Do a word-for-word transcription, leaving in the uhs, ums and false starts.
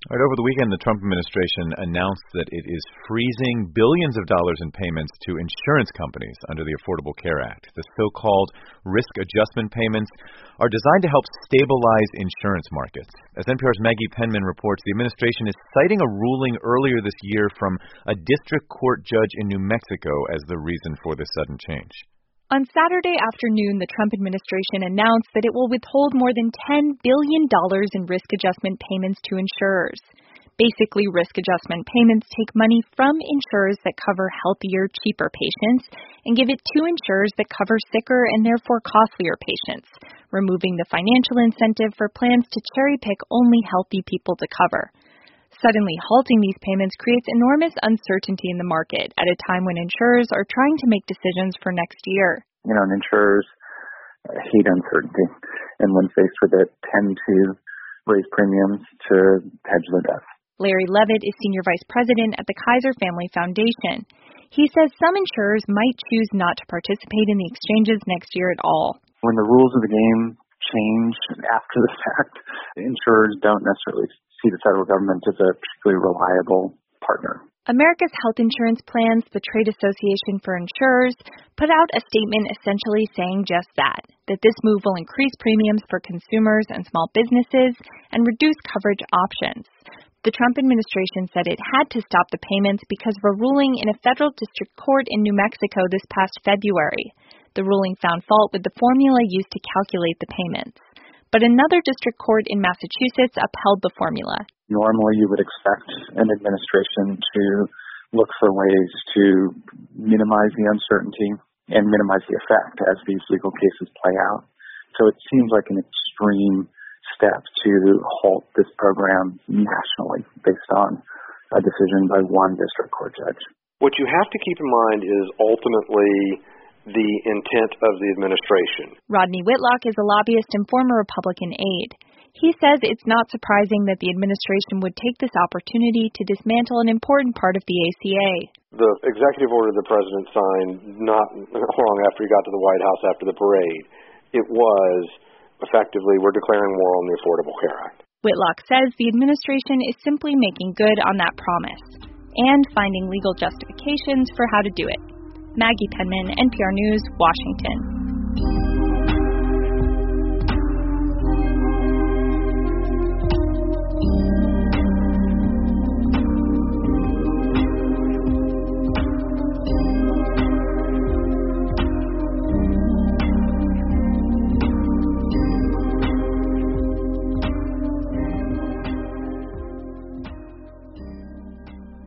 All right, over the weekend, the Trump administration announced that it is freezing billions of dollars in payments to insurance companies under the Affordable Care Act. The so-called risk adjustment payments are designed to help stabilize insurance markets. As N P R's Maggie Penman reports, the administration is citing a ruling earlier this year from a district court judge in New Mexico as the reason for this sudden change. On Saturday afternoon, the Trump administration announced that it will withhold more than ten billion dollars in risk adjustment payments to insurers. Basically, risk adjustment payments take money from insurers that cover healthier, cheaper patients and give it to insurers that cover sicker and therefore costlier patients, removing the financial incentive for plans to cherry-pick only healthy people to cover. Suddenly halting these payments creates enormous uncertainty in the market at a time when insurers are trying to make decisions for next year. You know, and insurers hate uncertainty, and when faced with it, tend to raise premiums to hedge their bets. Larry Levitt is Senior Vice President at the Kaiser Family Foundation. He says some insurers might choose not to participate in the exchanges next year at all. When the rules of the game change after the fact, insurers don't necessarily see the federal government as a particularly reliable partner. America's Health Insurance Plans, the trade association for insurers, put out a statement essentially saying just that, that this move will increase premiums for consumers and small businesses and reduce coverage options. The Trump administration said it had to stop the payments because of a ruling in a federal district court in New Mexico this past February. The ruling found fault with the formula used to calculate the payments. But another district court in Massachusetts upheld the formula. Normally, you would expect an administration to look for ways to minimize the uncertainty and minimize the effect as these legal cases play out. So it seems like an extreme step to halt this program nationally based on a decision by one district court judge. What you have to keep in mind is ultimately the intent of the administration. Rodney Whitlock is a lobbyist and former Republican aide. He says it's not surprising that the administration would take this opportunity to dismantle an important part of the A C A. The executive order the president signed not long after he got to the White House after the parade, it was effectively, we're declaring war on the Affordable Care Act. Whitlock says the administration is simply making good on that promise and finding legal justifications for how to do it. Maggie Penman, N P R News, Washington.